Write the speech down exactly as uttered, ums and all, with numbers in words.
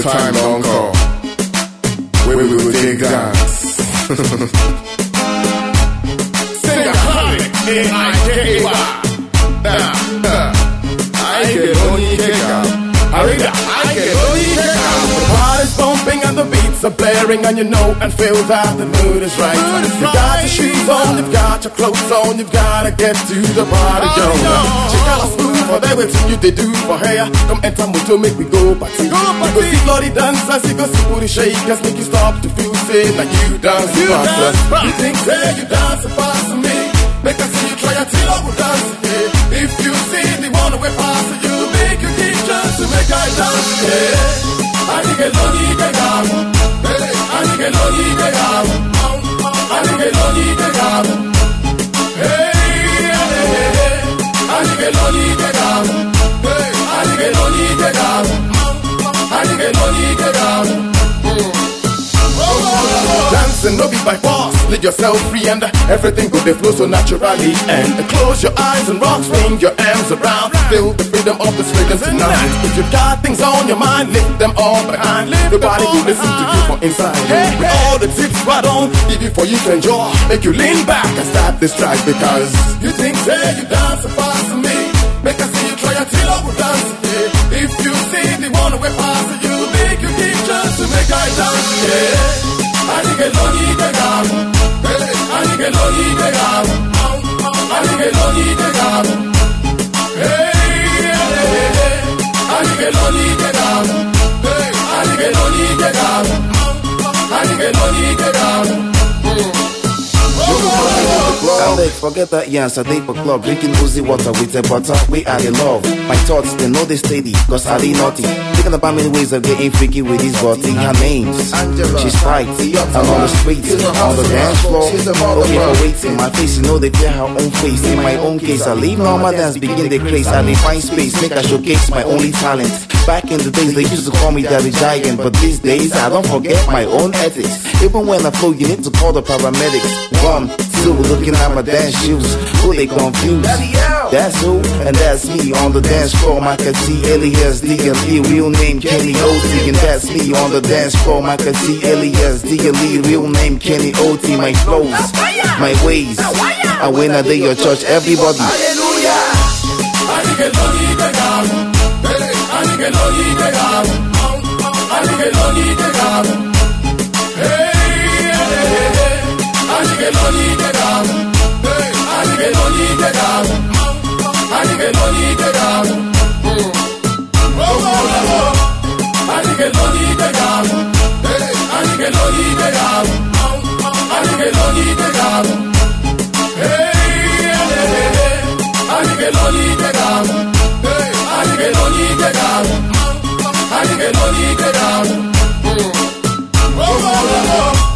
the time don't come where we will take dance. Sing a comic, A I K Y. I get only take out. I get only take out. The party's bumping and the beats are blaring, and you know and feel that the mood is right. You got your shoes on, you've got your clothes on, you've gotta get to the party, yo. Check out a smooth for everything you they do for hair. Come enter moto, make me go party. You go see bloody dancers, you go see booty shakers, make you stop to feel safe like you dance faster. You think say you dance faster me? Make us see you try until I will dance. Yeah. If you see the one way past you, make you keep just to make I dance. Yeah. I think it's only the guy. I think it's only the guy. I think it's only the guy. Hey, hey, hey. I think it's only the guy. I think it's only the guy. I think it's only the guy. Dancing no be by force, let yourself free and everything go they flow so naturally. And close your eyes and rock, swing your arms around, feel the freedom of the rhythm tonight. If you've got things on your mind, lift them all behind. Nobody will listen to you from inside. Hey, hey. All the tips right on, give you for you to enjoy. Make you lean back and start this track because you think say you dance fast to me. Make us see you try until I will dance. Yeah. If you see the one way past you, make you keep just to make I dance. Yeah. I think it's only the guy. I think it's only the guy. I think it's only the guy. Hey, hey, hey. I think it's only the guy. I think it's only the guy. I think it's only the guy. Alex, forget that yans, I date for club, drinking oozy water with a butter, we are in love. My thoughts, they know they steady, cause I they naughty. Thinking about many ways of getting freaky with this body. Her name's Angela. She's right, I'm on the streets, on the dance floor. Okay for waiting, my face, you know they fear her own face. In my own case, I leave normal dance, begin the craze. I they find space, make I showcase my only talent. Back in the days, they used to call me Daddy Giant, but these days, I don't forget my own ethics. Even when I flow, you need to call the paramedics. One, two, looking at my dance shoes, who they confused? That's who, and that's me on the dance floor. I can see Elias D L E, real name Kenny O T, and that's me on the dance floor. I can see Elias D L E, real name Kenny O T. My flows, my ways, I win a day your church, everybody. Hallelujah! I think it's only the God. I think it's only the God. I think it's only the God. Hey, hey, hey. I think it's only the God. I think it's only the God. I think it's only the God. Oh, oh, oh. I think it's only the God. I think it's only the God. I think it's only the God. Hey, hey, hey. I think it's only the God. I think it's only the God. I think it's only the God. Oh, oh, oh.